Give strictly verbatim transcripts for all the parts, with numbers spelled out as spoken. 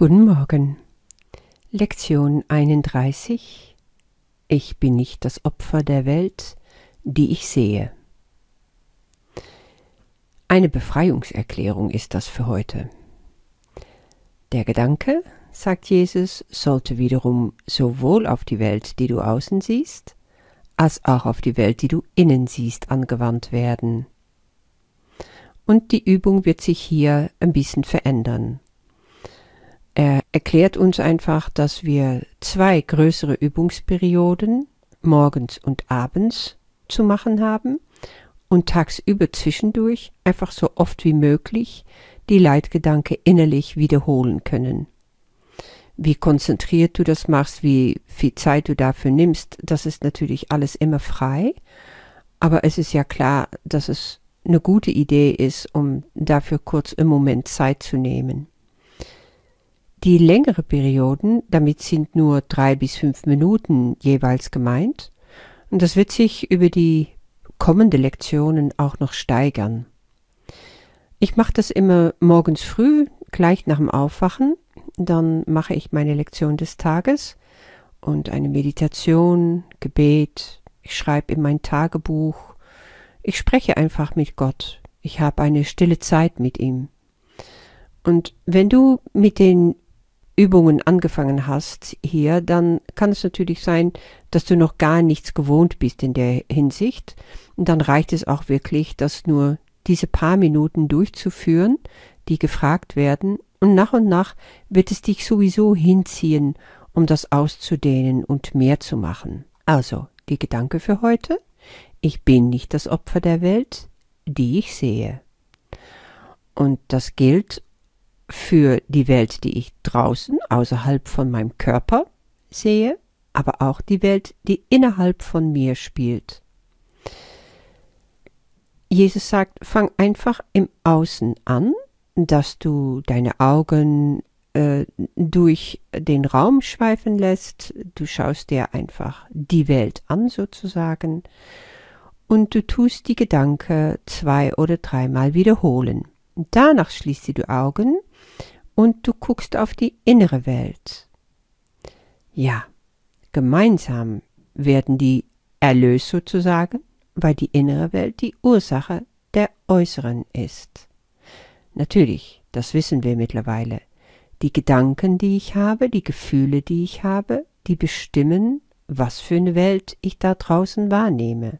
Guten Morgen. Lektion einunddreißig. Ich bin nicht das Opfer der Welt, die ich sehe. Eine Befreiungserklärung ist das für heute. Der Gedanke, sagt Jesus, sollte wiederum sowohl auf die Welt, die du außen siehst, als auch auf die Welt, die du innen siehst, angewandt werden. Und die Übung wird sich hier ein bisschen verändern. Er erklärt uns einfach, dass wir zwei größere Übungsperioden, morgens und abends, zu machen haben und tagsüber zwischendurch einfach so oft wie möglich die Leitgedanke innerlich wiederholen können. Wie konzentriert du das machst, wie viel Zeit du dafür nimmst, das ist natürlich alles immer frei, aber es ist ja klar, dass es eine gute Idee ist, um dafür kurz im Moment Zeit zu nehmen. Die längere Perioden, damit sind nur drei bis fünf Minuten jeweils gemeint, und das wird sich über die kommenden Lektionen auch noch steigern. Ich mache das immer morgens früh, gleich nach dem Aufwachen, dann mache ich meine Lektion des Tages und eine Meditation, Gebet, ich schreibe in mein Tagebuch, ich spreche einfach mit Gott, ich habe eine stille Zeit mit ihm. Und wenn du mit den Übungen angefangen hast hier, dann kann es natürlich sein, dass du noch gar nichts gewohnt bist in der Hinsicht. Und dann reicht es auch wirklich, das nur diese paar Minuten durchzuführen, die gefragt werden. Und nach und nach wird es dich sowieso hinziehen, um das auszudehnen und mehr zu machen. Also, die Gedanke für heute: Ich bin nicht das Opfer der Welt, die ich sehe. Und das gilt für die Welt, die ich draußen, außerhalb von meinem Körper sehe, aber auch die Welt, die innerhalb von mir spielt. Jesus sagt, fang einfach im Außen an, dass du deine Augen äh, durch den Raum schweifen lässt. Du schaust dir einfach die Welt an sozusagen und du tust die Gedanken zwei oder dreimal wiederholen. Danach schließt du die Augen und du guckst auf die innere Welt. Ja, gemeinsam werden die erlöst sozusagen, weil die innere Welt die Ursache der äußeren ist. Natürlich, das wissen wir mittlerweile. Die Gedanken, die ich habe, die Gefühle, die ich habe, die bestimmen, was für eine Welt ich da draußen wahrnehme.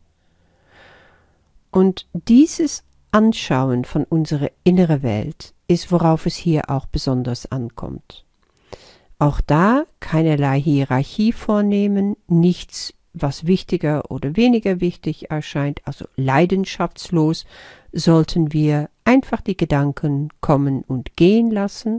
Und dieses Anschauen von unserer inneren Welt ist, worauf es hier auch besonders ankommt. Auch da keinerlei Hierarchie vornehmen, nichts, was wichtiger oder weniger wichtig erscheint, also leidenschaftslos sollten wir einfach die Gedanken kommen und gehen lassen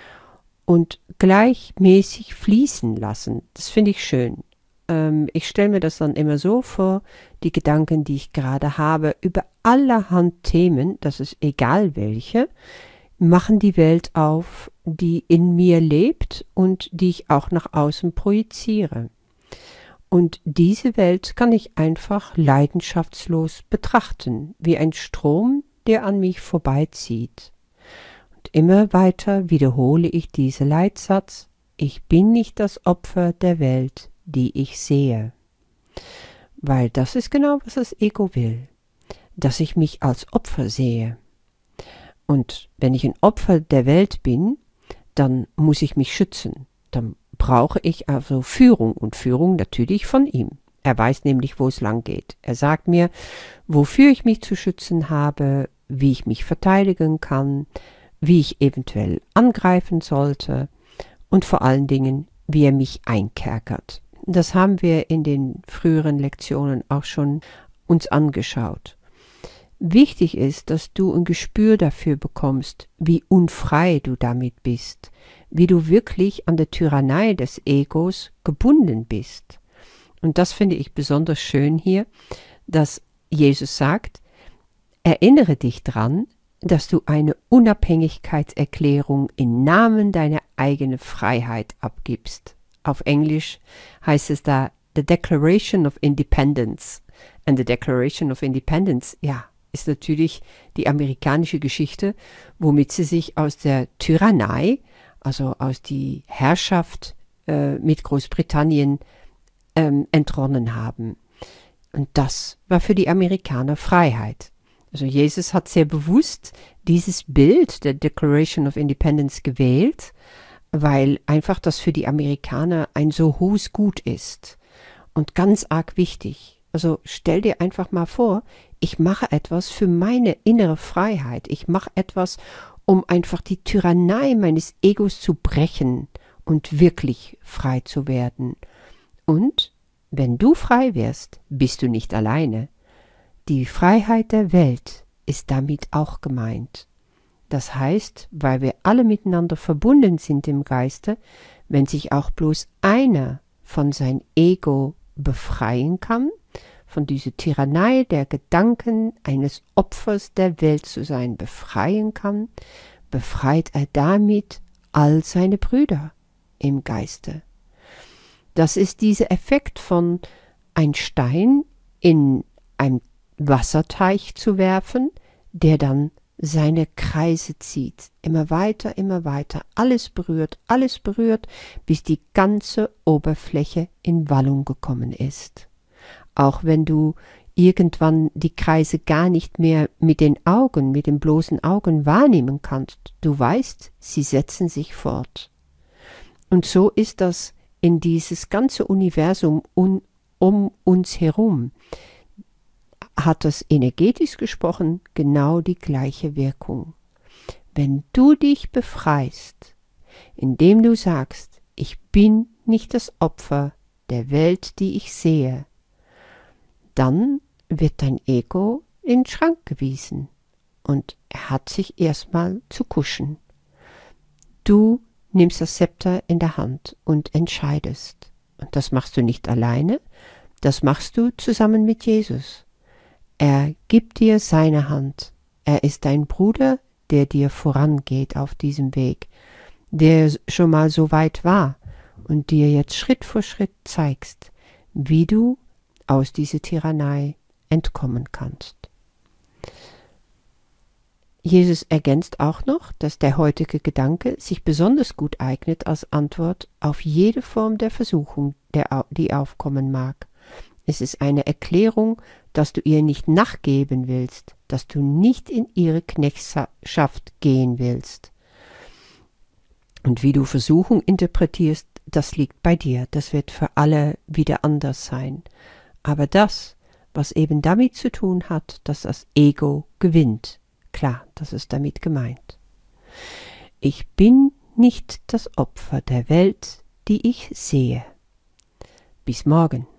und gleichmäßig fließen lassen. Das finde ich schön. Ich stelle mir das dann immer so vor, die Gedanken, die ich gerade habe, über allerhand Themen, das ist egal welche, machen die Welt auf, die in mir lebt und die ich auch nach außen projiziere. Und diese Welt kann ich einfach leidenschaftslos betrachten, wie ein Strom, der an mich vorbeizieht. Und immer weiter wiederhole ich diesen Leitsatz: Ich bin nicht das Opfer der Welt, die ich sehe. Weil das ist genau, was das Ego will, dass ich mich als Opfer sehe. Und wenn ich ein Opfer der Welt bin, dann muss ich mich schützen. Dann brauche ich also Führung und Führung natürlich von ihm. Er weiß nämlich, wo es lang geht. Er sagt mir, wofür ich mich zu schützen habe, wie ich mich verteidigen kann, wie ich eventuell angreifen sollte und vor allen Dingen, wie er mich einkerkert. Das haben wir in den früheren Lektionen auch schon uns angeschaut. Wichtig ist, dass du ein Gespür dafür bekommst, wie unfrei du damit bist, wie du wirklich an der Tyrannei des Egos gebunden bist. Und das finde ich besonders schön hier, dass Jesus sagt, erinnere dich dran, dass du eine Unabhängigkeitserklärung im Namen deiner eigenen Freiheit abgibst. Auf Englisch heißt es da The Declaration of Independence. And the Declaration of Independence, ja, ist natürlich die amerikanische Geschichte, womit sie sich aus der Tyrannei, also aus die Herrschaft äh, mit Großbritannien ähm, entronnen haben. Und das war für die Amerikaner Freiheit. Also Jesus hat sehr bewusst dieses Bild der Declaration of Independence gewählt, weil einfach das für die Amerikaner ein so hohes Gut ist und ganz arg wichtig. Also stell dir einfach mal vor, ich mache etwas für meine innere Freiheit. Ich mache etwas, um einfach die Tyrannei meines Egos zu brechen und wirklich frei zu werden. Und wenn du frei wirst, bist du nicht alleine. Die Freiheit der Welt ist damit auch gemeint. Das heißt, weil wir alle miteinander verbunden sind im Geiste, wenn sich auch bloß einer von sein Ego befreien kann, von dieser Tyrannei der Gedanken eines Opfers der Welt zu sein befreien kann, befreit er damit all seine Brüder im Geiste. Das ist dieser Effekt von ein Stein in einem Wasserteich zu werfen, der dann seine Kreise zieht, immer weiter, immer weiter, alles berührt, alles berührt, bis die ganze Oberfläche in Wallung gekommen ist. Auch wenn du irgendwann die Kreise gar nicht mehr mit den Augen, mit den bloßen Augen wahrnehmen kannst, du weißt, sie setzen sich fort. Und so ist das in dieses ganze Universum un, um uns herum, hat das energetisch gesprochen genau die gleiche Wirkung. Wenn du dich befreist, indem du sagst, ich bin nicht das Opfer der Welt, die ich sehe, dann wird dein Ego in den Schrank gewiesen und er hat sich erstmal zu kuschen. Du nimmst das Zepter in der Hand und entscheidest. Und das machst du nicht alleine, das machst du zusammen mit Jesus. Er gibt dir seine Hand. Er ist dein Bruder, der dir vorangeht auf diesem Weg, der schon mal so weit war und dir jetzt Schritt für Schritt zeigst, wie du aus dieser Tyrannei entkommen kannst. Jesus ergänzt auch noch, dass der heutige Gedanke sich besonders gut eignet als Antwort auf jede Form der Versuchung, der, die aufkommen mag. Es ist eine Erklärung, dass du ihr nicht nachgeben willst, dass du nicht in ihre Knechtschaft gehen willst. Und wie du Versuchung interpretierst, das liegt bei dir. Das wird für alle wieder anders sein. Aber das, was eben damit zu tun hat, dass das Ego gewinnt, klar, das ist damit gemeint. Ich bin nicht das Opfer der Welt, die ich sehe. Bis morgen.